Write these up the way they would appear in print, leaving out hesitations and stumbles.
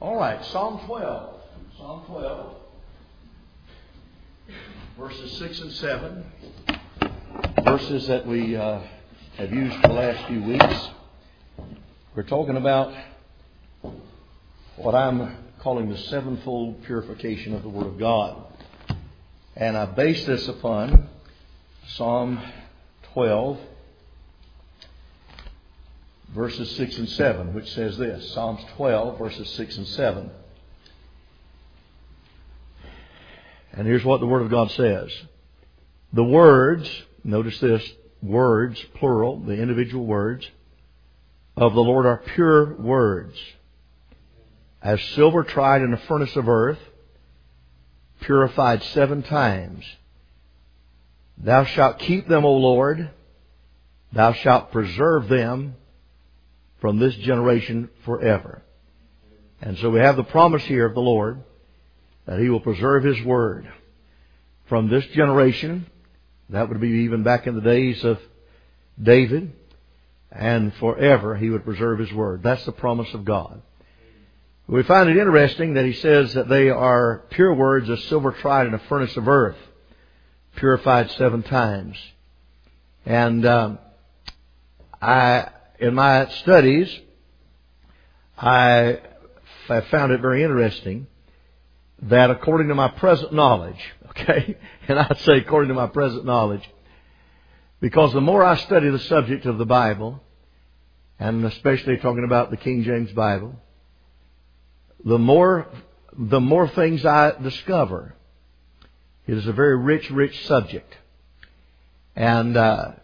All right, Psalm 12. Psalm 12, verses 6 and 7. Verses that we have used for the last few weeks. We're talking about what I'm calling the sevenfold purification of the Word of God. And I base this upon Psalm 12, verses 6 and 7, which says this. Psalms 12, verses 6 and 7. And here's what the Word of God says. The words, notice this, words, plural, the individual words, of the Lord are pure words, as silver tried in a furnace of earth, purified 7 times. Thou shalt keep them, O Lord. Thou shalt preserve them from this generation forever. And so we have the promise here of the Lord that He will preserve His Word from this generation. That would be even back in the days of David. And forever He would preserve His Word. That's the promise of God. We find it interesting that He says that they are pure words as silver tried in a furnace of earth, purified 7 times. And in my studies, I found it very interesting that according to my present knowledge, okay, and I'd say according to my present knowledge, because the more I study the subject of the Bible, and especially talking about the King James Bible, the more things I discover. It is a very rich subject. And I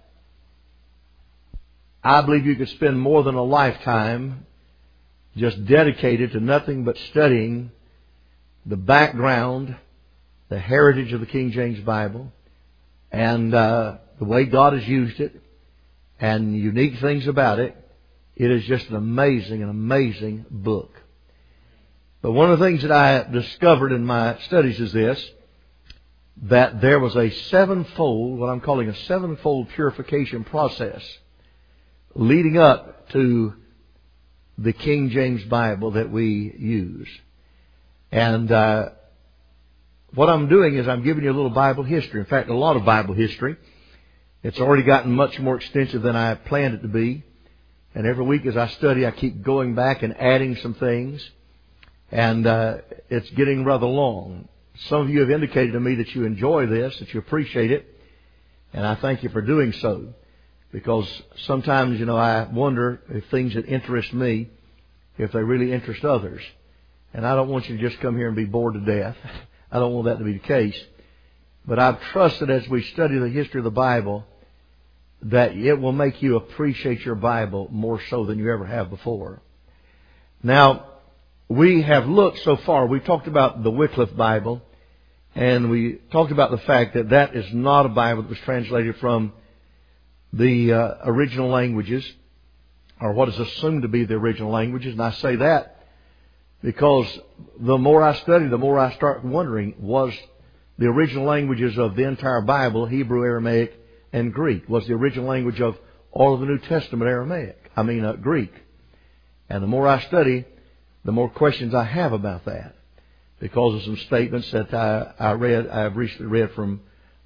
believe you could spend more than a lifetime just dedicated to nothing but studying the background, the heritage of the King James Bible, and the way God has used it, and unique things about it. It is just an amazing book. But one of the things that I discovered in my studies is this, that there was a sevenfold, what I'm calling a sevenfold purification process leading up to the King James Bible that we use. And what I'm doing is I'm giving you a little Bible history. In fact, a lot of Bible history. It's already gotten much more extensive than I planned it to be. And every week as I study, I keep going back and adding some things. And it's getting rather long. Some of you have indicated to me that you enjoy this, that you appreciate it. And I thank you for doing so. Because sometimes, I wonder if things that interest me, if they really interest others. And I don't want you to just come here and be bored to death. I don't want that to be the case. But I trust that as we study the history of the Bible, that it will make you appreciate your Bible more so than you ever have before. Now, we have looked so far, we've talked about the Wycliffe Bible, and we talked about the fact that that is not a Bible that was translated from the original languages, or what is assumed to be the original languages. And I say that because the more I study, the more I start wondering, was the original languages of the entire Bible, Hebrew, Aramaic, and Greek? Was the original language of all of the New Testament Greek? And the more I study, the more questions I have about that, because of some statements that I've recently read from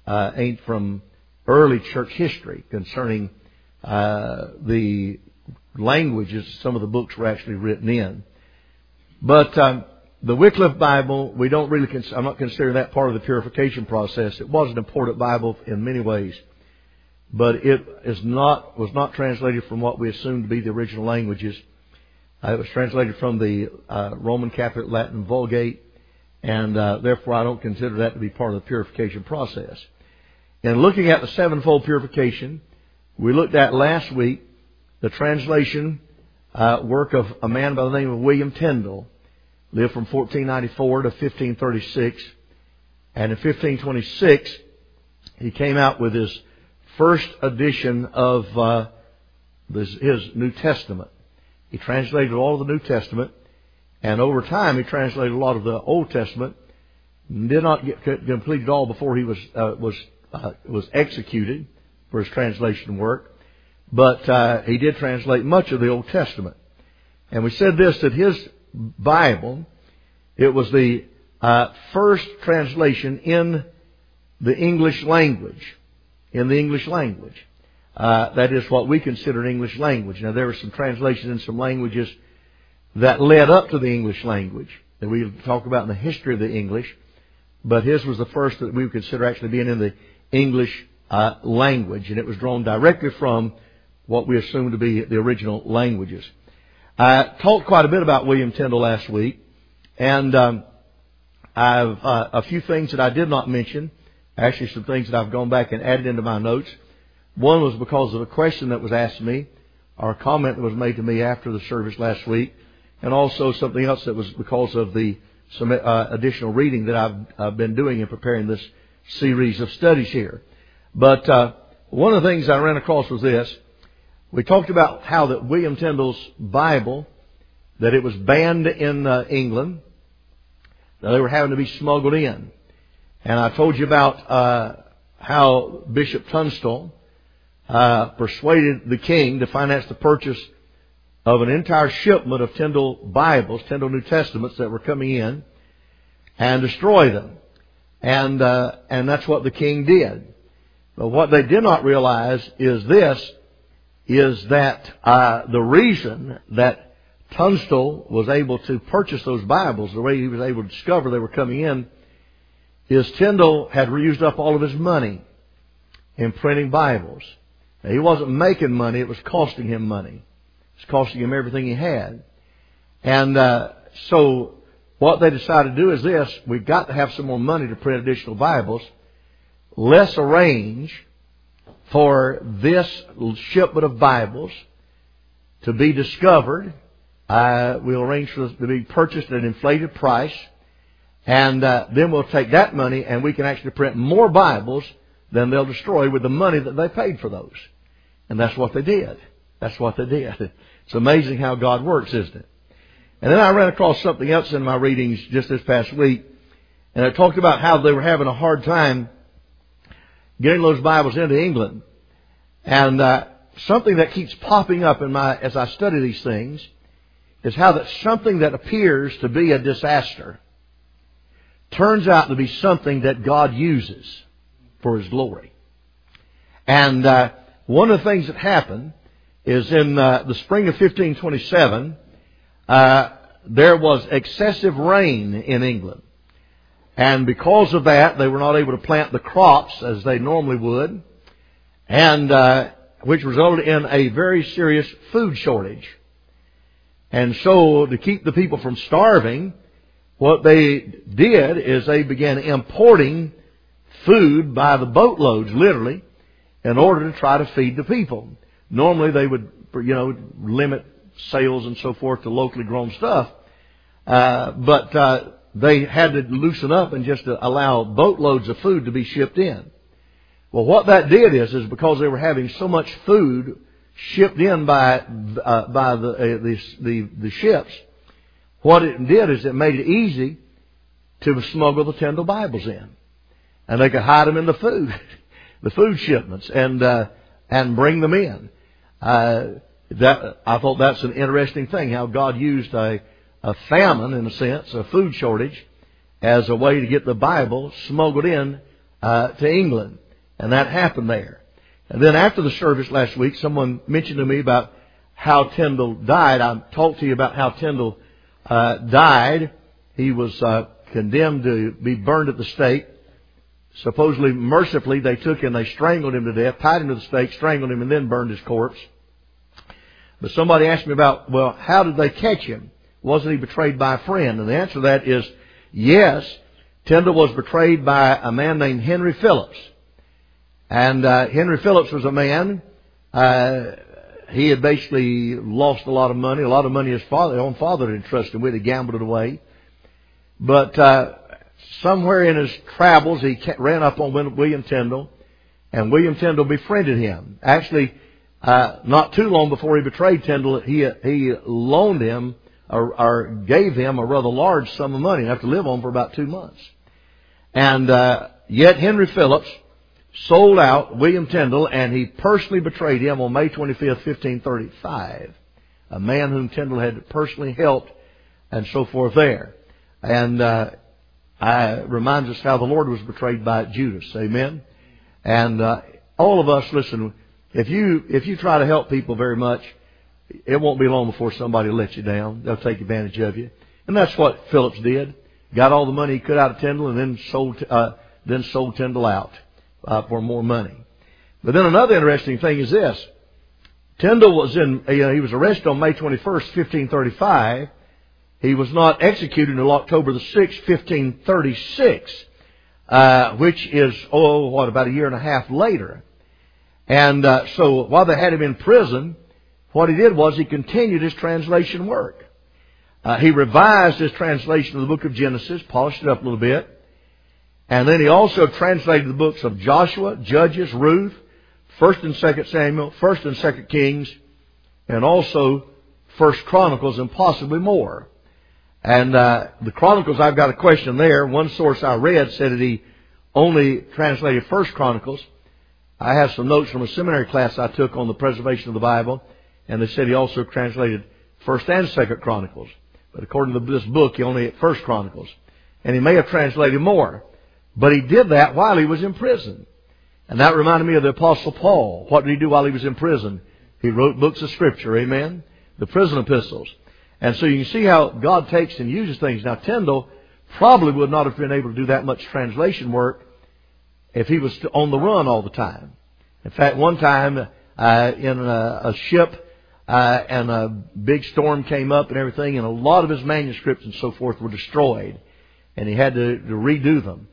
early church history concerning the languages some of the books were actually written in. But the Wycliffe Bible, I'm not considering that part of the purification process. It was an important Bible in many ways, but it was not translated from what we assumed to be the original languages. It was translated from the Roman Catholic Latin Vulgate, and therefore I don't consider that to be part of the purification process. In looking at the sevenfold purification, we looked at last week the translation work of a man by the name of William Tyndale, lived from 1494 to 1536, and in 1526 he came out with his first edition of his New Testament. He translated all of the New Testament, and over time he translated a lot of the Old Testament. Did not get completed all before he was executed for his translation work, but he did translate much of the Old Testament. And we said this, that his Bible. It was the first translation in the English language. In the English language. That is what we consider an English language. Now, there were some translations in some languages that led up to the English language that we talk about in the history of the English. But his was the first that we would consider actually being in the English language. And it was drawn directly from what we assume to be the original languages. I talked quite a bit about William Tyndale last week. And I've a few things that I did not mention. Actually, some things that I've gone back and added into my notes. One was because of a question that was asked me, or a comment that was made to me after the service last week, and also something else that was because of some additional reading that I've been doing in preparing this series of studies here. But one of the things I ran across was this. We talked about how that William Tyndale's Bible, that it was banned in England, that they were having to be smuggled in. And I told you about how Bishop Tunstall persuaded the king to finance the purchase of an entire shipment of Tyndale Bibles, Tyndale New Testaments that were coming in, and destroy them. And that's what the king did. But what they did not realize is that the reason that Tunstall was able to purchase those Bibles, the way he was able to discover they were coming in, is Tyndale had used up all of his money in printing Bibles. Now, he wasn't making money, it was costing him money. It was costing him everything he had. And so what they decided to do is this: we've got to have some more money to print additional Bibles. Let's arrange for this shipment of Bibles to be discovered. We'll arrange for it to be purchased at an inflated price. And then we'll take that money and we can actually print more Bibles than they'll destroy with the money that they paid for those. And that's what they did. That's what they did. It's amazing how God works, isn't it? And then I ran across something else in my readings just this past week. And I talked about how they were having a hard time getting those Bibles into England. And something that keeps popping up as I study these things is how that something that appears to be a disaster turns out to be something that God uses for His glory. And one of the things that happened is in the spring of 1527, there was excessive rain in England. And because of that, they were not able to plant the crops as they normally would, and which resulted in a very serious food shortage. And so, to keep the people from starving, what they did is they began importing food by the boatloads, literally, in order to try to feed the people. Normally they would, limit sales and so forth to locally grown stuff. But they had to loosen up and just allow boatloads of food to be shipped in. Well, what that did is because they were having so much food shipped in by the ships, what it did is it made it easy to smuggle the Tyndale Bibles in. And they could hide them in the food shipments, and bring them in. I thought that's an interesting thing, how God used a famine, in a sense, a food shortage, as a way to get the Bible smuggled in to England. And that happened there. And then after the service last week, someone mentioned to me about how Tyndale died. I talked to you about how Tyndale died. He was condemned to be burned at the stake. Supposedly, mercifully, they took and they strangled him to death, tied him to the stake, strangled him, and then burned his corpse. But somebody asked me about, well, how did they catch him? Wasn't he betrayed by a friend? And the answer to that is, yes, Tyndale was betrayed by a man named Henry Phillips. And Henry Phillips was a man, he had basically lost a lot of money his own father had entrusted him with. He gambled it away. But somewhere in his travels, he ran up on William Tyndale, and William Tyndale befriended him. Actually, not too long before he betrayed Tyndale, he loaned him or gave him a rather large sum of money, enough to live on for about 2 months. And yet Henry Phillips sold out William Tyndale, and he personally betrayed him on May 25th, 1535. A man whom Tyndale had personally helped and so forth there. And reminds us how the Lord was betrayed by Judas. Amen. And all of us, listen, if you try to help people very much, it won't be long before somebody lets you down. They'll take advantage of you. And that's what Phillips did. Got all the money he could out of Tyndale, and then sold Tyndale out for more money. But then another interesting thing is this. Tyndale was he was arrested on May 21st, 1535. He was not executed until October the 6th, 1536, which is, about a year and a half later. And so while they had him in prison, what he did was he continued his translation work. He revised his translation of the book of Genesis, polished it up a little bit. And then he also translated the books of Joshua, Judges, Ruth, 1st and 2nd Samuel, 1st and 2nd Kings, and also 1st Chronicles, and possibly more. And the Chronicles, I've got a question there. One source I read said that he only translated 1st Chronicles. I have some notes from a seminary class I took on the preservation of the Bible, and they said he also translated 1st and 2nd Chronicles. But according to this book, he only had 1st Chronicles. And he may have translated more. But he did that while he was in prison. And that reminded me of the Apostle Paul. What did he do while he was in prison? He wrote books of Scripture, amen? The prison epistles. And so you can see how God takes and uses things. Now, Tyndale probably would not have been able to do that much translation work if he was on the run all the time. In fact, one time in a ship, and a big storm came up and everything, and a lot of his manuscripts and so forth were destroyed, and he had to redo them.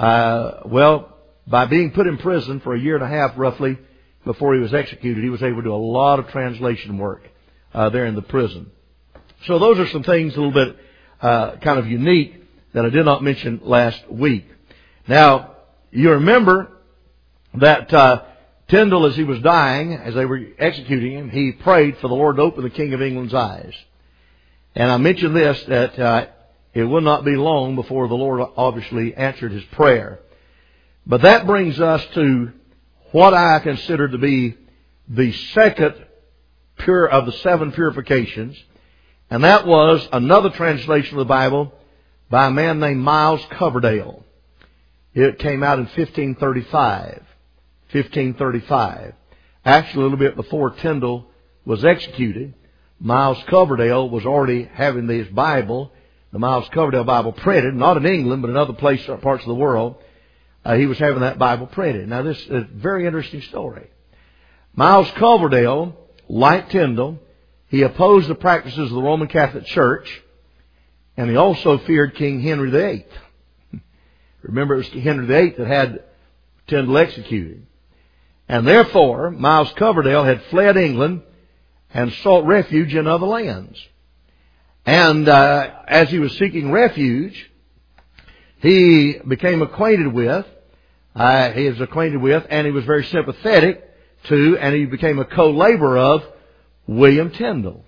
By being put in prison for a year and a half roughly before he was executed, he was able to do a lot of translation work there in the prison. So those are some things a little bit kind of unique that I did not mention last week. Now, you remember that Tyndale, as he was dying, as they were executing him, he prayed for the Lord to open the King of England's eyes. And I mentioned this, that it would not be long before the Lord obviously answered his prayer. But that brings us to what I consider to be the second of the 7 purifications. And that was another translation of the Bible by a man named Miles Coverdale. It came out in 1535. 1535. Actually, a little bit before Tyndale was executed, Miles Coverdale was already having his Bible, the Miles Coverdale Bible, printed, not in England, but in other parts of the world. He was having that Bible printed. Now, this is a very interesting story. Miles Coverdale, like Tyndale, he opposed the practices of the Roman Catholic Church, and he also feared King Henry VIII. Remember, it was Henry VIII that had Tyndale executed. And therefore, Miles Coverdale had fled England and sought refuge in other lands. And as he was seeking refuge, he became acquainted with, and he was very sympathetic to, and he became a co-laborer of William Tyndale.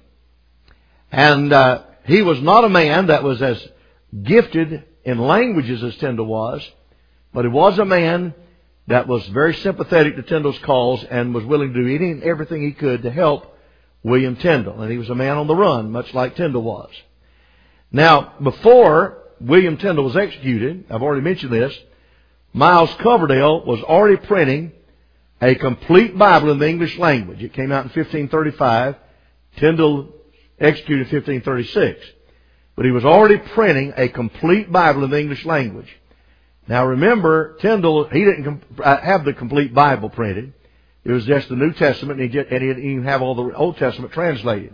And he was not a man that was as gifted in languages as Tyndale was, but he was a man that was very sympathetic to Tyndale's cause and was willing to do anything and everything he could to help William Tyndale. And he was a man on the run, much like Tyndale was. Now, before William Tyndale was executed, I've already mentioned this, Miles Coverdale was already printing a complete Bible in the English language. It came out in 1535. Tyndale executed in 1536. But he was already printing a complete Bible in the English language. Now remember, Tyndale, he didn't have the complete Bible printed. It was just the New Testament, and he didn't even have all the Old Testament translated.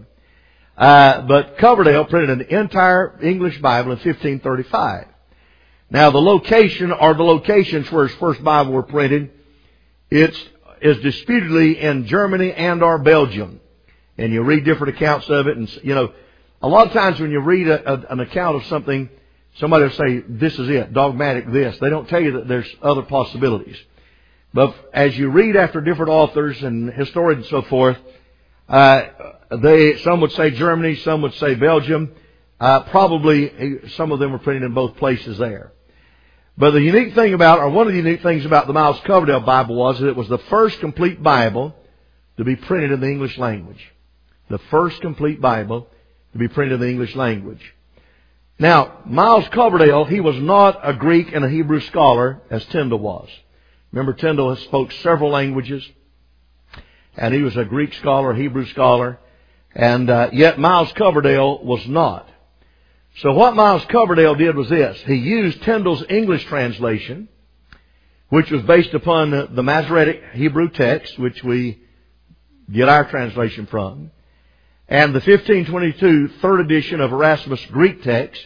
But Coverdale printed an entire English Bible in 1535. Now the location, or the locations where his first Bible were printed, is disputedly in Germany and or Belgium. And you read different accounts of it, and you know, a lot of times when you read an account of something, somebody will say, this is it, dogmatic this. They don't tell you that there's other possibilities. But as you read after different authors and historians and so forth, some would say Germany, some would say Belgium. Probably some of them were printed in both places there. But the unique thing about, or one of the unique things about the Miles Coverdale Bible was that it was the first complete Bible to be printed in the English language. The first complete Bible to be printed in the English language. Now, Miles Coverdale, he was not a Greek and a Hebrew scholar as Tyndale was. Remember, Tyndale spoke several languages, and he was a Greek scholar, a Hebrew scholar, and yet Miles Coverdale was not. So what Miles Coverdale did was this. He used Tyndale's English translation, which was based upon the Masoretic Hebrew text, which we get our translation from, and the 1522 third edition of Erasmus' Greek text,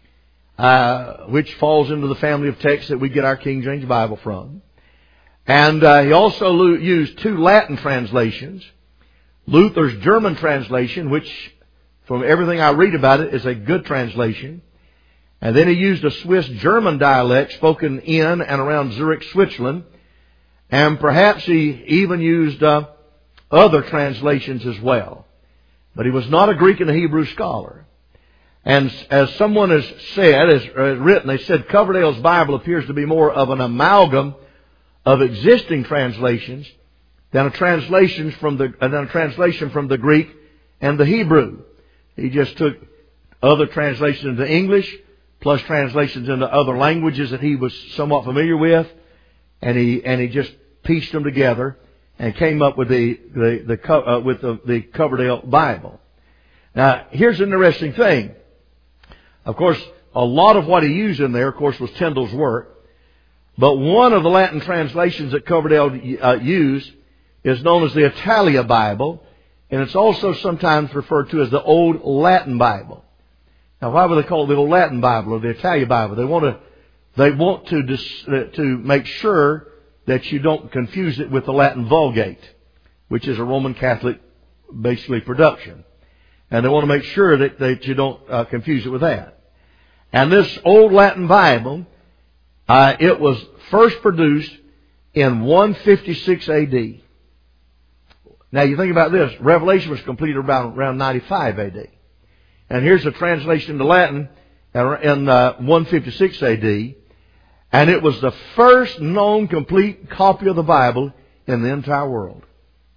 which falls into the family of texts that we get our King James Bible from. And he also used two Latin translations. Luther's German translation, which, from everything I read about it, is a good translation. And then he used a Swiss-German dialect spoken in and around Zurich, Switzerland. And perhaps he even used other translations as well. But he was not a Greek and a Hebrew scholar. And as someone has said, has written, they said Coverdale's Bible appears to be more of an amalgam of existing translations than a translation from the Greek and the Hebrew. He just took other translations into English, plus translations into other languages that he was somewhat familiar with, and he just pieced them together and came up with the Coverdale Bible. Now, here's an interesting thing. Of course, a lot of what he used in there, of course, was Tyndale's work. But one of the Latin translations that Coverdale used is known as the Italia Bible, and it's also sometimes referred to as the Old Latin Bible. Now, why would they call it the Old Latin Bible or the Italia Bible? They want to make sure that you don't confuse it with the Latin Vulgate, which is a Roman Catholic, basically, production. And they want to make sure that you don't confuse it with that. And this Old Latin Bible, it was first produced in 156 A.D. Now, you think about this. Revelation was completed around 95 A.D. And here's a translation to Latin in 156 A.D. And it was the first known complete copy of the Bible in the entire world.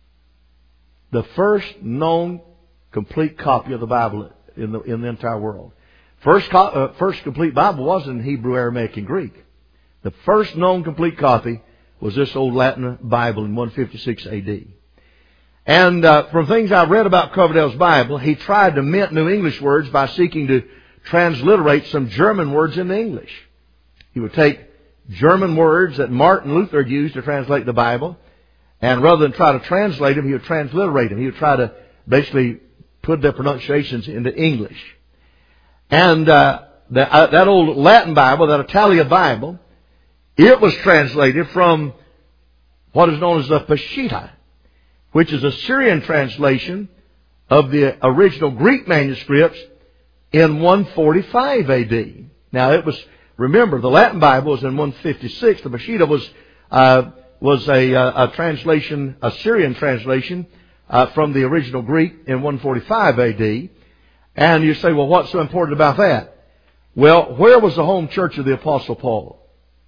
The first known complete copy of the Bible in the entire world. First complete Bible was in Hebrew, Aramaic, and Greek. The first known complete copy was this Old Latin Bible in 156 A.D. And from things I've read about Coverdale's Bible, he tried to mint New English words by seeking to transliterate some German words into English. He would take German words that Martin Luther had used to translate the Bible, and rather than try to translate them, he would transliterate them. He would try to basically put their pronunciations into English. And that Old Latin Bible, that Italia Bible, it was translated from what is known as the Peshitta, which is a Syrian translation of the original Greek manuscripts in 145 A.D. Now, it was, remember, the Latin Bible was in 156. The Peshitta was a translation, a Syrian translation from the original Greek in 145 A.D. And you say, well, what's so important about that? Well, where was the home church of the Apostle Paul?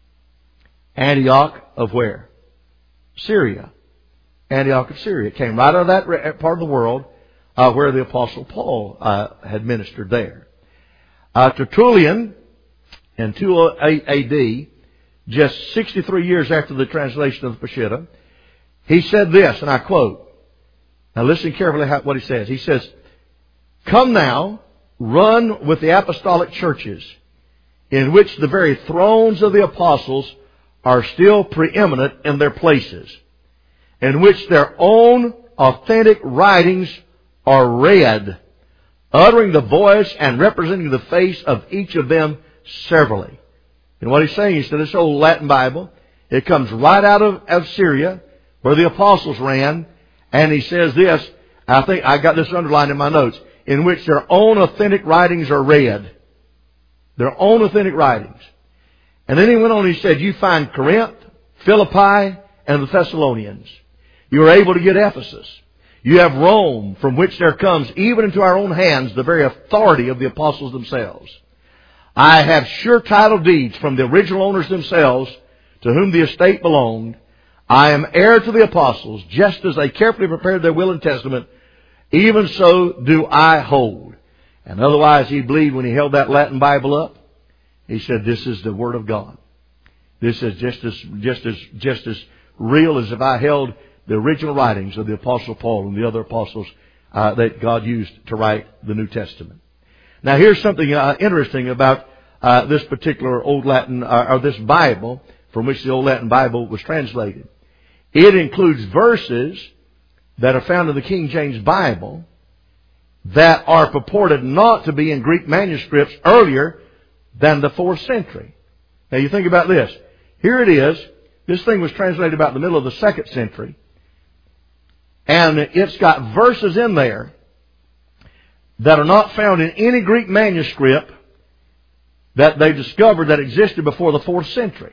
Antioch of where? Syria. Antioch of Syria. It came right out of that part of the world where the Apostle Paul had ministered there. Tertullian, in 208 A.D., just 63 years after the translation of the Peshitta, he said this, and I quote. Now listen carefully what he says. He says, "Come now, run with the apostolic churches, in which the very thrones of the apostles are still preeminent in their places, in which their own authentic writings are read, uttering the voice and representing the face of each of them severally." And what he's saying is that this Old Latin Bible, it comes right out of Syria, where the apostles ran, and he says this, I think I got this underlined in my notes, in which their own authentic writings are read. Their own authentic writings. And then he went on and he said, you find Corinth, Philippi, and the Thessalonians. You are able to get Ephesus. You have Rome, from which there comes, even into our own hands, the very authority of the apostles themselves. I have sure title deeds from the original owners themselves, to whom the estate belonged. I am heir to the apostles, just as they carefully prepared their will and testament, even so do I hold. And otherwise he believed when he held that Latin Bible up, he said, this is the Word of God. This is just as real as if I held the original writings of the Apostle Paul and the other apostles that God used to write the New Testament. Now here's something interesting about this particular Old Latin, or this Bible from which the Old Latin Bible was translated. It includes verses that are found in the King James Bible that are purported not to be in Greek manuscripts earlier than the 4th century. Now you think about this. Here it is. This thing was translated about in the middle of the 2nd century. And it's got verses in there that are not found in any Greek manuscript that they discovered that existed before the 4th century.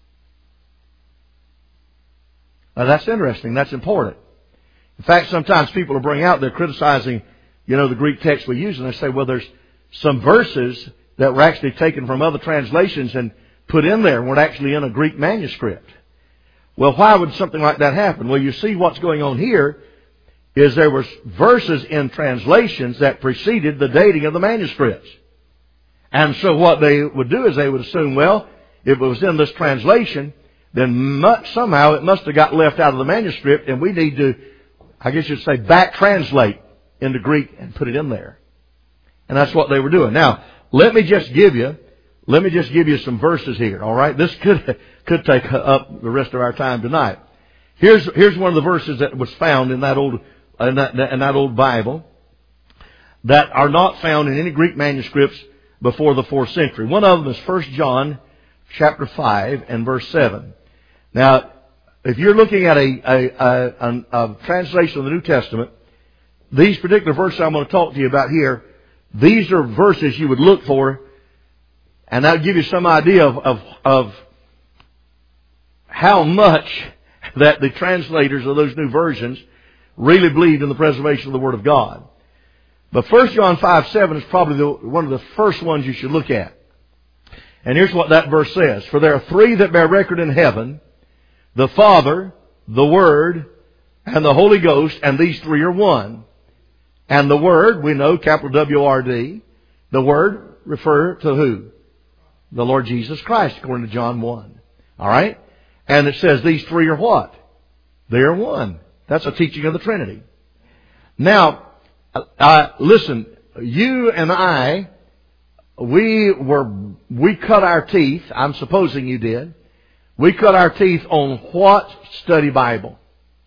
Now that's interesting. That's important. In fact, sometimes people will bring out, they're criticizing, the Greek text we use, and they say, well, there's some verses that were actually taken from other translations and put in there and weren't actually in a Greek manuscript. Well, why would something like that happen? Well, you see what's going on here is there was verses in translations that preceded the dating of the manuscripts. And so what they would do is they would assume, well, if it was in this translation, then somehow it must have got left out of the manuscript and we need to, I guess you'd say, back translate into Greek and put it in there. And that's what they were doing. Now, let me just give you some verses here, all right? This could take up the rest of our time tonight. Here's one of the verses that was found in that old Bible that are not found in any Greek manuscripts before the 4th century. One of them is 1 John chapter 5 and verse 7. Now, if you're looking at a translation of the New Testament, these particular verses I'm going to talk to you about here, these are verses you would look for, and that'll give you some idea of how much that the translators of those new versions really believed in the preservation of the Word of God. But 1 John 5:7 is probably one of the first ones you should look at. And here's what that verse says. For there are 3 that bear record in heaven, the Father, the Word, and the Holy Ghost, and these 3 are one. And the Word, we know, capital W-R-D, the Word refer to who? The Lord Jesus Christ, according to John 1. Alright? And it says these 3 are what? They are one. That's a teaching of the Trinity. Now, listen, you and I, we cut our teeth, I'm supposing you did, we cut our teeth on what study Bible?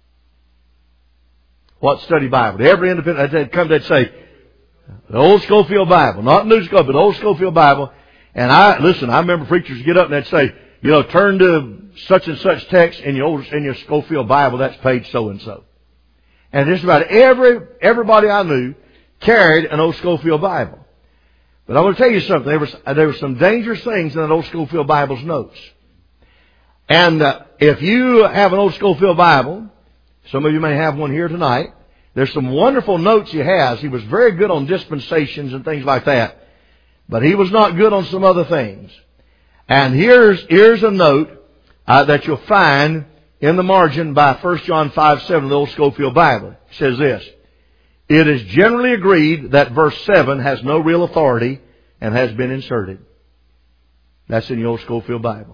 What study Bible? Every independent, they'd say, the Old Schofield Bible, not New Schofield, but the Old Schofield Bible. And I remember preachers get up and they'd say, turn to such and such text in your Schofield Bible, that's page so and so. And just about everybody I knew carried an Old Schofield Bible. But I want to tell you something. There were some dangerous things in that Old Schofield Bible's notes. And if you have an Old Schofield Bible, some of you may have one here tonight, there's some wonderful notes he has. He was very good on dispensations and things like that. But he was not good on some other things. And here's a note that you'll find in the margin by 1 John 5:7 of the Old Schofield Bible. It says this. It is generally agreed that verse 7 has no real authority and has been inserted. That's in the Old Schofield Bible.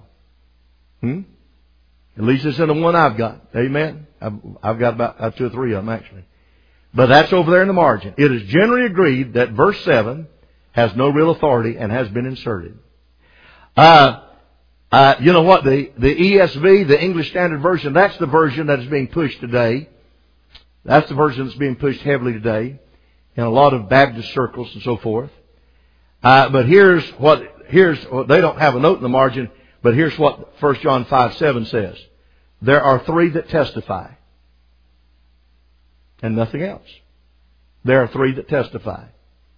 At least it's in the one I've got. Amen? I've got about 2 or 3 of them actually. But that's over there in the margin. It is generally agreed that verse 7 has no real authority and has been inserted. You know what? The ESV, the English Standard Version, that's the version that is being pushed today. That's the version that's being pushed heavily today in a lot of Baptist circles and so forth. But here's what, they don't have a note in the margin, but here's what 1 John 5:7 says. There are 3 that testify. And nothing else. There are 3 that testify.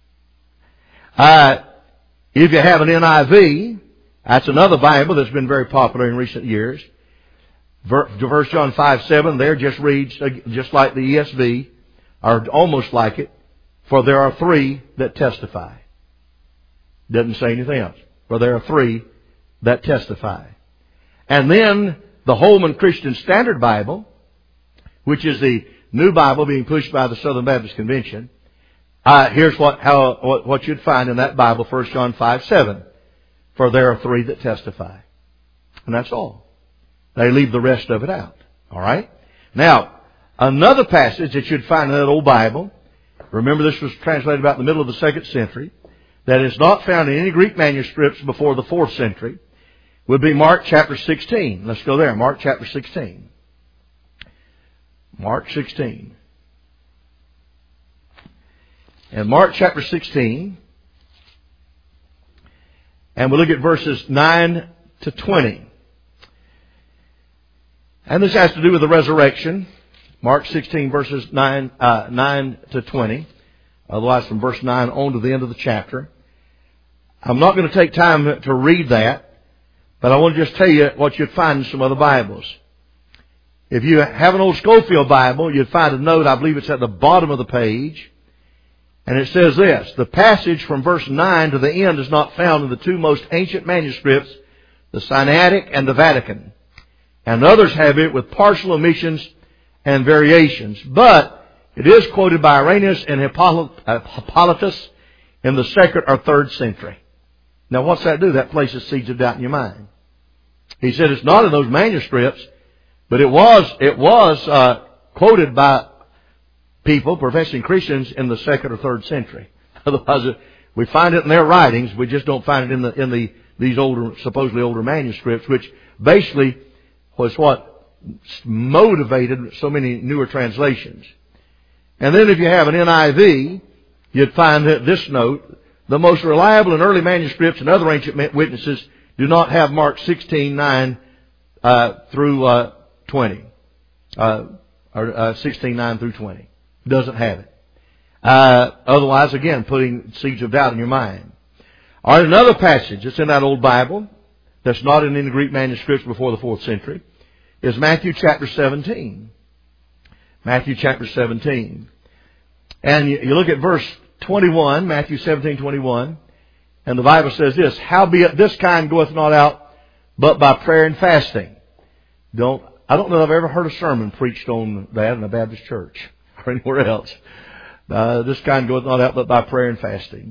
If you have an NIV, that's another Bible that's been very popular in recent years. 1 John 5:7 there just reads just like the ESV, or almost like it. For there are 3 that testify. Doesn't say anything else. For there are 3 that testify. And then the Holman Christian Standard Bible, which is the new Bible being pushed by the Southern Baptist Convention, Here's what you'd find in that Bible, 1 John 5:7. For there are three that testify. And that's all. They leave the rest of it out. All right? Now, another passage that you'd find in that old Bible, remember this was translated about in the middle of the 2nd century, that is not found in any Greek manuscripts before the 4th century, would be Mark chapter 16. Let's go there. Mark chapter 16. Mark 16. And Mark chapter 16, and we'll look at verses 9 to 20. And this has to do with the resurrection. Mark 16 verses 9 to 20. Otherwise from verse 9 on to the end of the chapter. I'm not going to take time to read that, but I want to just tell you what you'd find in some other Bibles. If you have an old Schofield Bible, you'd find a note, I believe it's at the bottom of the page. And it says this: the passage from verse 9 to the end is not found in the two most ancient manuscripts, the Sinaitic and the Vatican. And others have it with partial omissions and variations. But it is quoted by Irenaeus and Hippolytus in the 2nd or 3rd century. Now what's that do? That places seeds of doubt in your mind. He said it's not in those manuscripts, but it was quoted by people, professing Christians, in the 2nd or 3rd century. Otherwise, we find it in their writings. We just don't find it in these older, supposedly older manuscripts, which basically was what motivated so many newer translations. And then if you have an NIV, you'd find that this note: the most reliable and early manuscripts and other ancient witnesses do not have Mark 16:9 through 20, or 16:9 through 20. Doesn't have it. Otherwise, again, putting seeds of doubt in your mind. All right, another passage that's in that old Bible that's not in any Greek manuscripts before the 4th century is Matthew chapter 17. Matthew chapter 17. And you look at verse 21, Matthew 17:21, and the Bible says this: howbeit this kind goeth not out but by prayer and fasting. I don't know if I've ever heard a sermon preached on that in a Baptist church or anywhere else. This kind goeth not out but by prayer and fasting.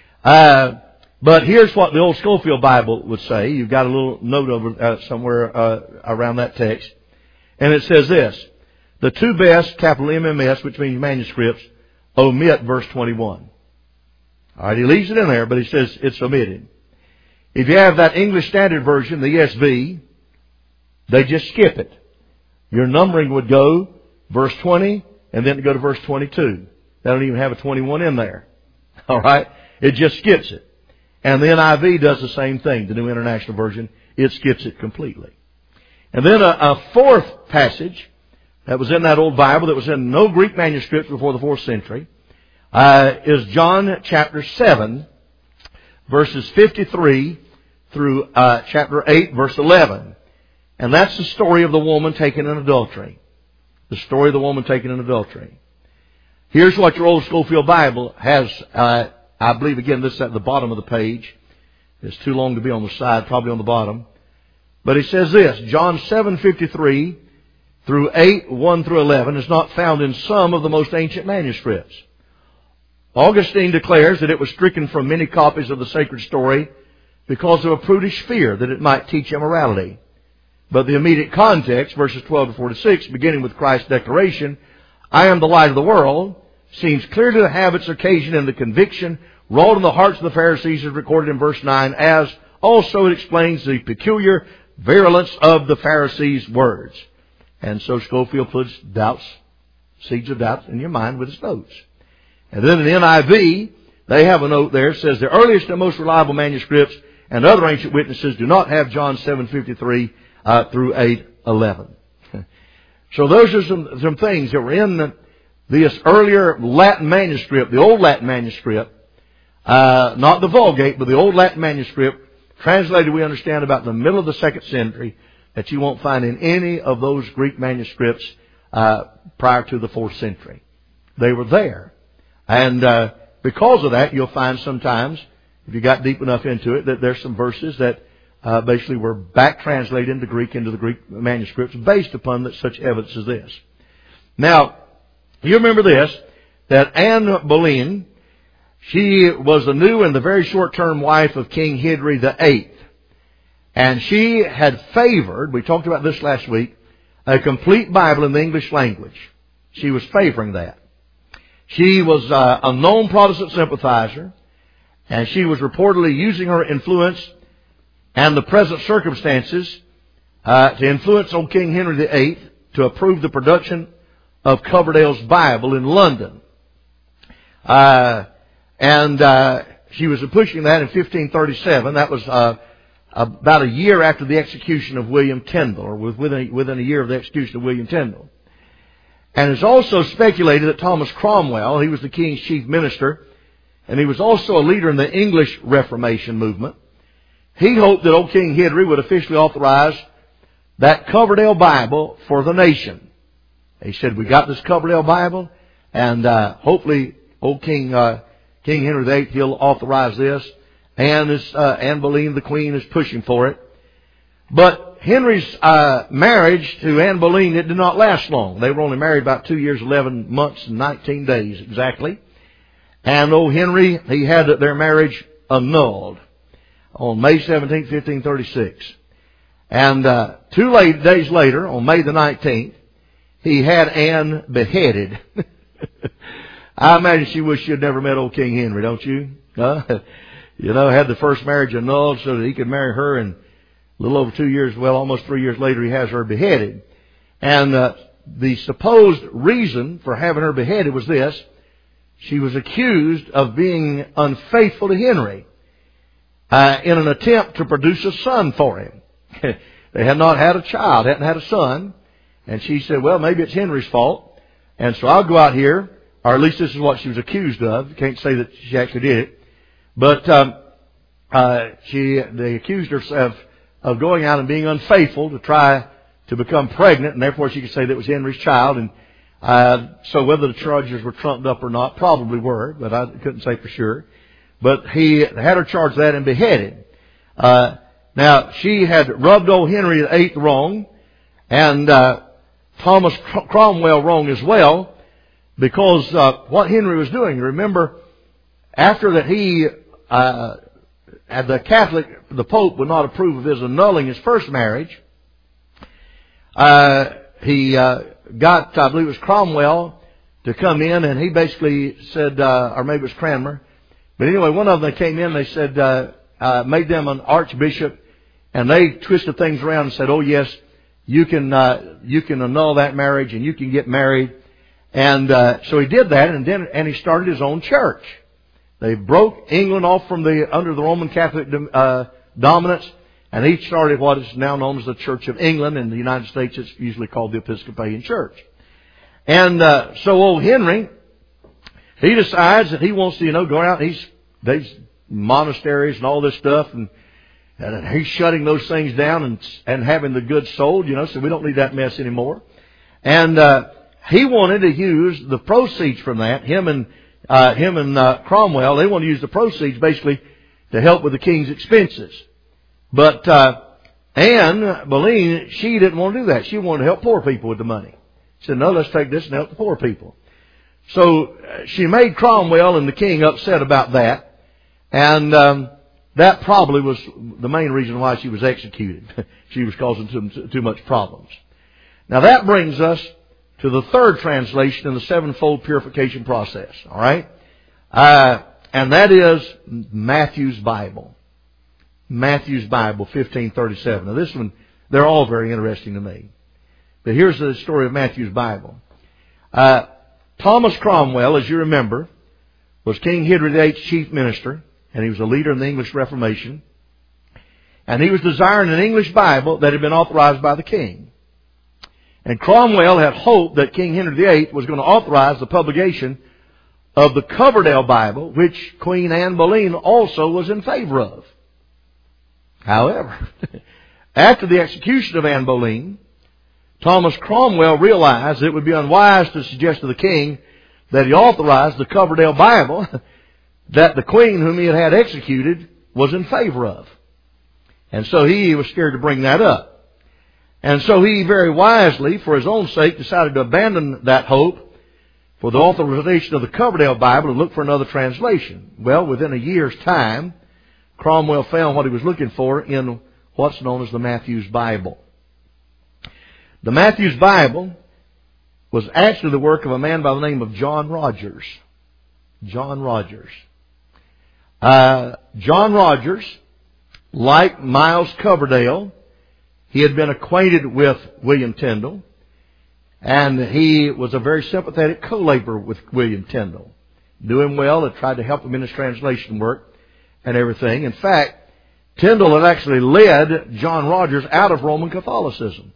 But here's what the old Schofield Bible would say. You've got a little note over somewhere around that text. And it says this: the two best, capital MMS, which means manuscripts, omit verse 21. All right, he leaves it in there, but he says it's omitted. If you have that English Standard Version, the ESV, they just skip it. Your numbering would go verse 20, and then go to verse 22. They don't even have a 21 in there. All right? It just skips it. And the NIV does the same thing, the New International Version. It skips it completely. And then a fourth passage that was in that old Bible that was in no Greek manuscripts before the 4th century is John chapter 7, verses 53 through chapter 8, verse 11. And that's the story of the woman taken in adultery. The story of the woman taken in adultery. Here's what your old Schofield Bible has. I believe, again, this is at the bottom of the page. It's too long to be on the side, probably on the bottom. But it says this: John 7:53 through 8, 1 through 11 is not found in some of the most ancient manuscripts. Augustine declares that it was stricken from many copies of the sacred story because of a prudish fear that it might teach immorality. But the immediate context, verses 12 to 46, beginning with Christ's declaration, I am the light of the world, seems clear to have its occasion in the conviction wrought in the hearts of the Pharisees as recorded in verse 9, as also it explains the peculiar virulence of the Pharisees' words. And so Schofield puts seeds of doubt in your mind with his notes. And then in the NIV, they have a note there. It says, the earliest and most reliable manuscripts and other ancient witnesses do not have John 7:53 through 8:11. So those are some things that were in this earlier Latin manuscript, the old Latin manuscript, not the Vulgate, but the old Latin manuscript, translated, we understand, about the middle of the 2nd century, that you won't find in any of those Greek manuscripts prior to the 4th century. They were there. And because of that, you'll find sometimes, if you got deep enough into it, that there's some verses that basically were back translated into the Greek manuscripts based upon such evidence as this. Now, you remember this, that Anne Boleyn She was the new and the very short-term wife of King Henry VIII. And she had favored, we talked about this last week, a complete Bible in the English language. She was favoring that. She was a known Protestant sympathizer, and she was reportedly using her influence and the present circumstances to influence old King Henry VIII to approve the production of Coverdale's Bible in London. She was pushing that in 1537. That was about a year after the execution of William Tyndale, or within a year of the execution of William Tyndale. And it's also speculated that Thomas Cromwell, he was the king's chief minister, and he was also a leader in the English Reformation movement. He hoped that old King Henry would officially authorize that Coverdale Bible for the nation. He said, we got this Coverdale Bible, and hopefully old King Henry VIII, he'll authorize this. Anne Boleyn, the Queen, is pushing for it. But Henry's marriage to Anne Boleyn, it did not last long. They were only married about 2 years, 11 months, and 19 days exactly. And old Henry, he had their marriage annulled on May 17, 1536. And 2 days later, on May the 19th, he had Anne beheaded. I imagine she wished she had never met old King Henry, don't you? Had the first marriage annulled so that he could marry her, and a little over 2 years, almost 3 years later, he has her beheaded. And the supposed reason for having her beheaded was this: she was accused of being unfaithful to Henry in an attempt to produce a son for him. They had not had a child, hadn't had a son, and she said, well, maybe it's Henry's fault, and so I'll go out here, or at least this is what she was accused of. Can't say that she actually did it. But they accused her of going out and being unfaithful to try to become pregnant, and therefore she could say that it was Henry's child. And so whether the charges were trumped up or not, probably were, but I couldn't say for sure. But he had her charged that and beheaded. Now, she had rubbed old Henry VIII wrong, and Thomas Cromwell wrong as well, because what Henry was doing, remember, after that the Pope would not approve of his annulling his first marriage. He got, I believe it was Cromwell, to come in, and he basically said, or maybe it was Cranmer, but anyway, one of them, they came in, they said, made them an archbishop, and they twisted things around and said, oh yes, you can annul that marriage and you can get married. And so he did that, and he started his own church. They broke England off from under the Roman Catholic dominance, and he started what is now known as the Church of England. In the United States, it's usually called the Episcopalian Church. And so old Henry, he decides that he wants to, go out. These monasteries and all this stuff, and he's shutting those things down and having the goods sold. So we don't need that mess anymore. And he wanted to use the proceeds from that. Him and Cromwell, they want to use the proceeds basically to help with the king's expenses. But Anne Boleyn, she didn't want to do that. She wanted to help poor people with the money. She said, no, let's take this and help the poor people. So she made Cromwell and the king upset about that. And that probably was the main reason why she was executed. She was causing too much problems. Now that brings us to the third translation in the sevenfold purification process. All right? And that is Matthew's Bible. Matthew's Bible, 1537. Now this one, they're all very interesting to me. But here's the story of Matthew's Bible. Thomas Cromwell, as you remember, was King Henry VIII's chief minister, and he was a leader in the English Reformation. And he was desiring an English Bible that had been authorized by the king. And Cromwell had hoped that King Henry VIII was going to authorize the publication of the Coverdale Bible, which Queen Anne Boleyn also was in favor of. However, after the execution of Anne Boleyn, Thomas Cromwell realized it would be unwise to suggest to the king that he authorized the Coverdale Bible that the queen whom he had executed was in favor of. And so he was scared to bring that up. And so he very wisely, for his own sake, decided to abandon that hope for the authorization of the Coverdale Bible and looked for another translation. Well, within a year's time, Cromwell found what he was looking for in what's known as the Matthews Bible. The Matthews Bible was actually the work of a man by the name of John Rogers. John Rogers. John Rogers, like Miles Coverdale, he had been acquainted with William Tyndale, and he was a very sympathetic co-laborer with William Tyndale. Knew him well and tried to help him in his translation work and everything. In fact, Tyndale had actually led John Rogers out of Roman Catholicism.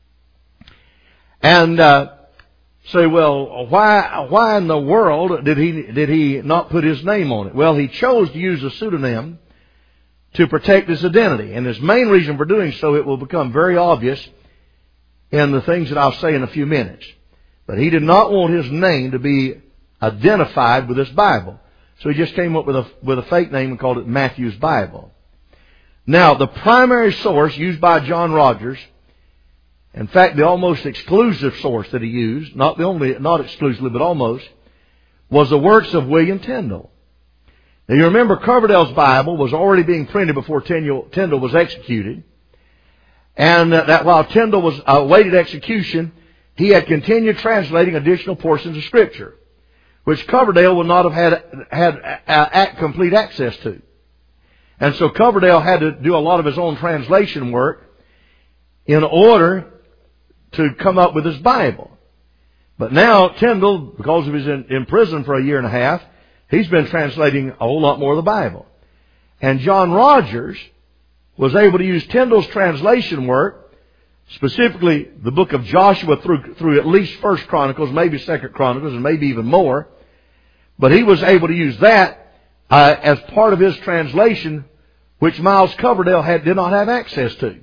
And say, well, why in the world did he not put his name on it? Well, he chose to use a pseudonym to protect his identity. And his main reason for doing so, it will become very obvious in the things that I'll say in a few minutes. But he did not want his name to be identified with this Bible. So he just came up with a fake name and called it Matthew's Bible. Now, the primary source used by John Rogers, in fact, the almost exclusive source that he used, not exclusively, but almost, was the works of William Tyndale. Now, you remember Coverdale's Bible was already being printed before Tyndale was executed. And that while Tyndale was awaited execution, he had continued translating additional portions of Scripture, which Coverdale would not have had complete access to. And so Coverdale had to do a lot of his own translation work in order to come up with his Bible. But now Tyndale, because he was in prison for a year and a half, he's been translating a whole lot more of the Bible. And John Rogers was able to use Tyndale's translation work, specifically the book of Joshua through at least 1 Chronicles, maybe 2 Chronicles, and maybe even more. But he was able to use that as part of his translation, which Miles Coverdale did not have access to.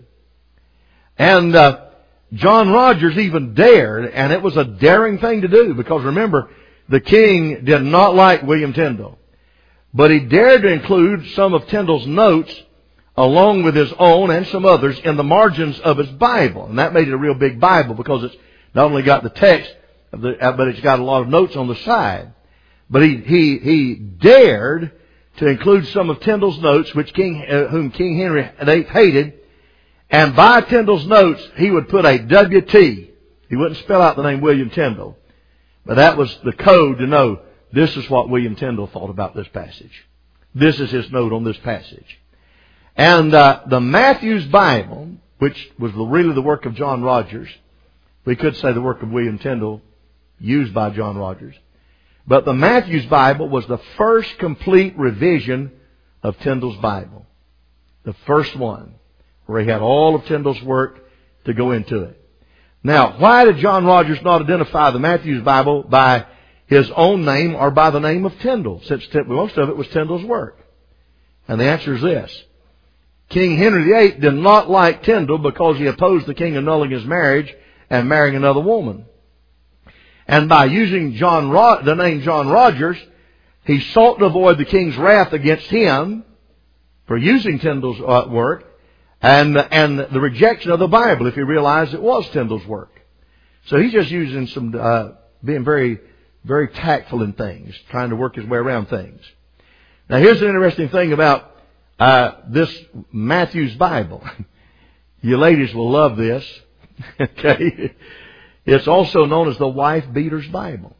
And John Rogers even dared, and it was a daring thing to do, because remember, the king did not like William Tyndale. But he dared to include some of Tyndale's notes along with his own and some others in the margins of his Bible. And that made it a real big Bible, because it's not only got the text, but it's got a lot of notes on the side. But he dared to include some of Tyndale's notes, whom King Henry VIII hated. And by Tyndale's notes, he would put a W.T. He wouldn't spell out the name William Tyndale. But that was the code to know this is what William Tyndale thought about this passage. This is his note on this passage. And the Matthew's Bible, which was really the work of John Rogers, we could say the work of William Tyndale, used by John Rogers. But the Matthew's Bible was the first complete revision of Tyndale's Bible. The first one, where he had all of Tyndale's work to go into it. Now, why did John Rogers not identify the Matthew's Bible by his own name or by the name of Tyndale, since most of it was Tyndale's work? And the answer is this. King Henry VIII did not like Tyndale because he opposed the king annulling his marriage and marrying another woman. And by using the name John Rogers, he sought to avoid the king's wrath against him for using Tyndale's work and the rejection of the Bible if he realized it was Tyndale's work. So he's just using being very, very tactful in things, trying to work his way around things. Now here's an interesting thing about this Matthew's Bible. You ladies will love this. Okay. It's also known as the Wife Beater's Bible.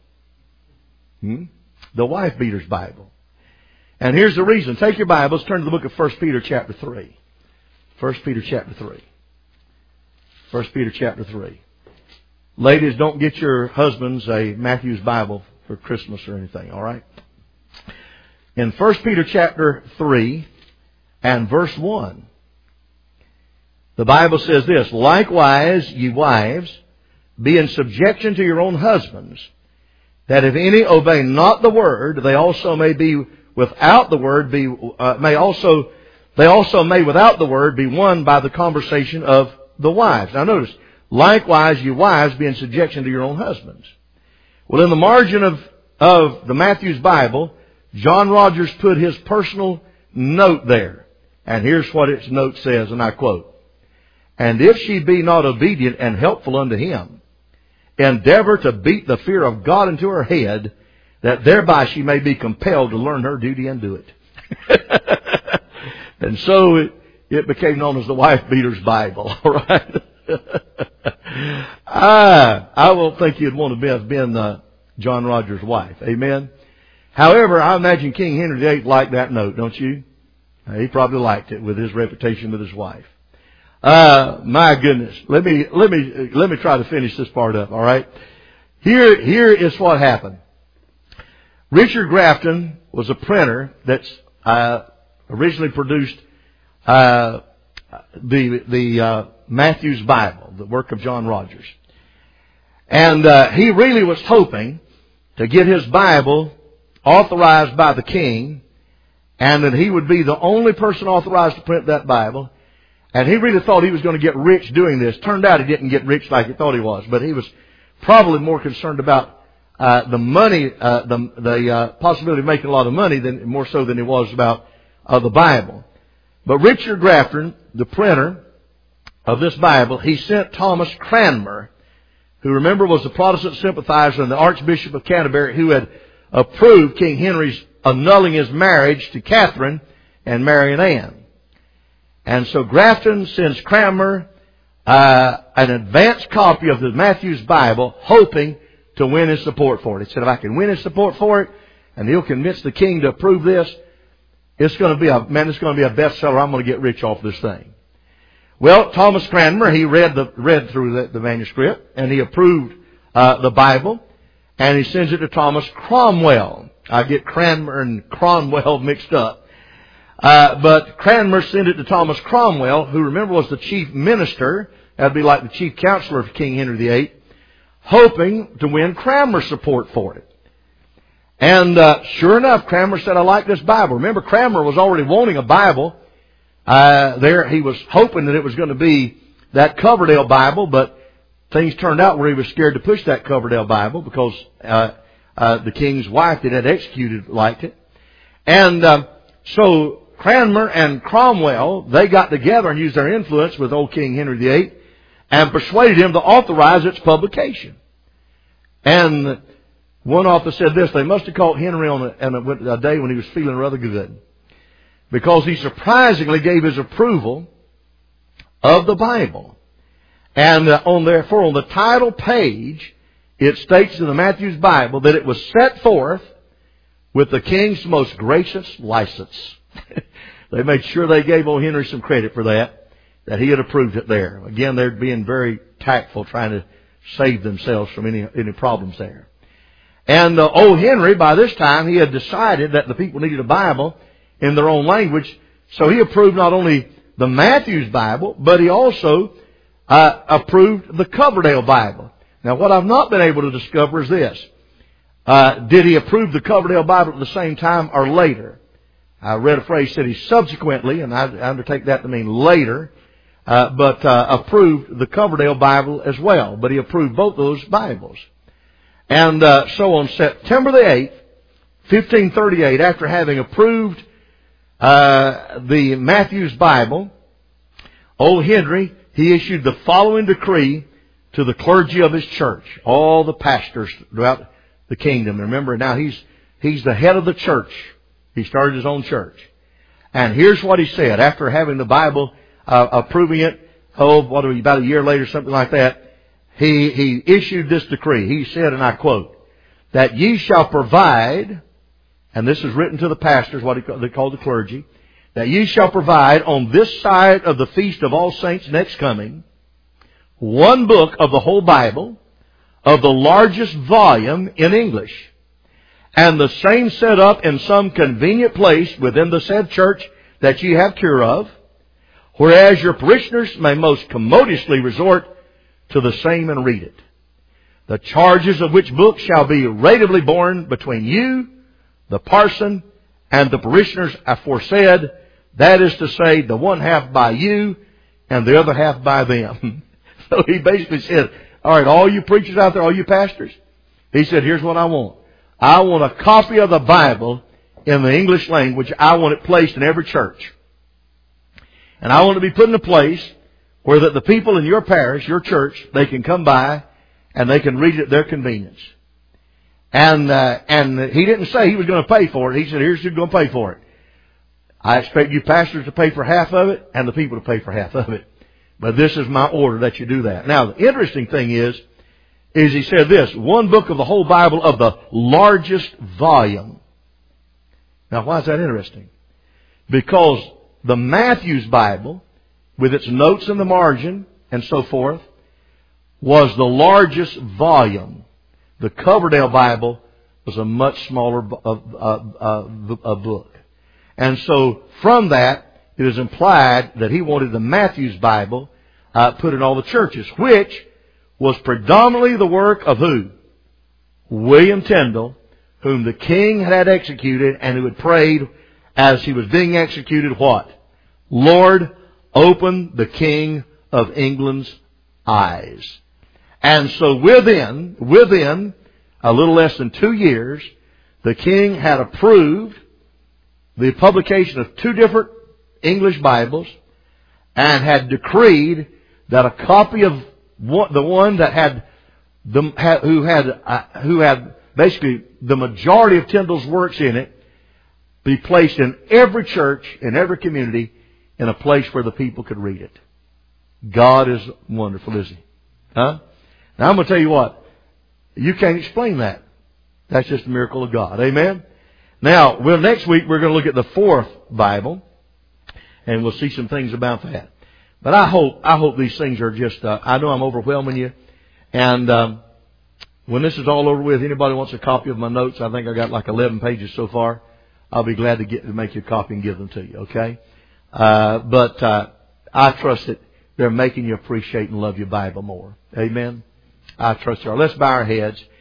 The Wife Beater's Bible. And here's the reason. Take your Bibles, turn to the book of 1 Peter chapter 3. 1 Peter chapter 3. 1 Peter chapter 3. Ladies, don't get your husbands a Matthew's Bible for Christmas or anything, all right? In 1 Peter chapter 3 and verse 1, the Bible says this, "Likewise, ye wives, be in subjection to your own husbands, that if any obey not the word, they also may without the word be won by the conversation of the wives." Now notice, "Likewise, you wives, be in subjection to your own husbands." Well, in the margin of the Matthew's Bible, John Rogers put his personal note there. And here's what its note says, and I quote, "And if she be not obedient and helpful unto him, endeavor to beat the fear of God into her head, that thereby she may be compelled to learn her duty and do it. And so it became known as the Wife Beater's Bible. All right. I don't think you'd want to have been John Rogers' wife. Amen. However, I imagine King Henry VIII liked that note, don't you? He probably liked it with his reputation with his wife. My goodness. Let me try to finish this part up. All right. Here is what happened. Richard Grafton was a printer that's originally produced the Matthew's Bible, the work of John Rogers. And he really was hoping to get his Bible authorized by the king, and that he would be the only person authorized to print that Bible. And he really thought he was going to get rich doing this. Turned out he didn't get rich like he thought he was, but he was probably more concerned about the money, the possibility of making a lot of money more so than he was about the Bible. But Richard Grafton, the printer of this Bible, he sent Thomas Cranmer, who, remember, was the Protestant sympathizer and the Archbishop of Canterbury, who had approved King Henry's annulling his marriage to Catherine and marrying Anne. And so Grafton sends Cranmer an advanced copy of the Matthew's Bible, hoping to win his support for it. He said, if I can win his support for it, and he'll convince the king to approve this, it's going to be a bestseller. I'm going to get rich off this thing. Well, Thomas Cranmer, he read through the manuscript, and he approved the Bible, and he sends it to Thomas Cromwell. I get Cranmer and Cromwell mixed up. But Cranmer sent it to Thomas Cromwell, who, remember, was the chief minister. That'd be like the chief counselor of King Henry VIII, hoping to win Cranmer's support for it. And sure enough, Cranmer said, I like this Bible. Remember, Cranmer was already wanting a Bible. He was hoping that it was going to be that Coverdale Bible, but things turned out where he was scared to push that Coverdale Bible because the king's wife that had executed liked it. And so Cranmer and Cromwell, they got together and used their influence with old King Henry VIII and persuaded him to authorize its publication. And one author said this, they must have caught Henry on a day when he was feeling rather good, because he surprisingly gave his approval of the Bible. And on the title page, it states in the Matthew's Bible that it was set forth with the king's most gracious license. They made sure they gave old Henry some credit for that he had approved it there. Again, they're being very tactful, trying to save themselves from any problems there. And old Henry, by this time, he had decided that the people needed a Bible in their own language. So he approved not only the Matthew's Bible, but he also approved the Coverdale Bible. Now, what I've not been able to discover is this. Did he approve the Coverdale Bible at the same time or later? I read a phrase that he subsequently, and I undertake that to mean later, but approved the Coverdale Bible as well. But he approved both those Bibles. And so on September the 8th, 1538, after having approved the Matthew's Bible, old Henry, he issued the following decree to the clergy of his church, all the pastors throughout the kingdom. Remember, now he's the head of the church. He started his own church. And here's what he said after having the Bible, approving it, about a year later, something like that. He issued this decree. He said, and I quote, that ye shall provide, and this is written to the pastors, they call the clergy, that ye shall provide on this side of the Feast of All Saints next coming, one book of the whole Bible, of the largest volume in English, and the same set up in some convenient place within the said church that ye have cure of, whereas your parishioners may most commodiously resort to the same and read it. The charges of which book shall be rateably borne between you, the parson, and the parishioners aforesaid, that is to say, the one half by you and the other half by them. So he basically said, all right, all you preachers out there, all you pastors, he said, here's what I want. I want a copy of the Bible in the English language. I want it placed in every church. And I want it to be put in a place where that the people in your parish, your church, they can come by and they can read it at their convenience. And he didn't say he was going to pay for it. He said, here's who's going to pay for it. I expect you pastors to pay for half of it and the people to pay for half of it. But this is my order that you do that. Now, the interesting thing is he said this, one book of the whole Bible of the largest volume. Now, why is that interesting? Because the Matthew's Bible, with its notes in the margin and so forth, was the largest volume. The Coverdale Bible was a much smaller book. And so, from that, it is implied that he wanted the Matthew's Bible put in all the churches, which was predominantly the work of who? William Tyndale, whom the king had executed and who had prayed as he was being executed, what? Lord, open the King of England's eyes. And so within a little less than 2 years, the king had approved the publication of 2 different English Bibles and had decreed that a copy of the one that had who had basically the majority of Tyndale's works in it be placed in every church, in every community, in a place where the people could read it. God is wonderful, isn't He? Huh? Now I'm going to tell you what. You can't explain that. That's just a miracle of God. Amen? Now, next week we're going to look at the 4th Bible, and we'll see some things about that. But I hope these things are just, I know I'm overwhelming you, and when this is all over with, anybody wants a copy of my notes, I think I got like 11 pages so far, I'll be glad to make you a copy and give them to you, okay? But I trust that they're making you appreciate and love your Bible more. Amen? I trust you. Let's bow our heads.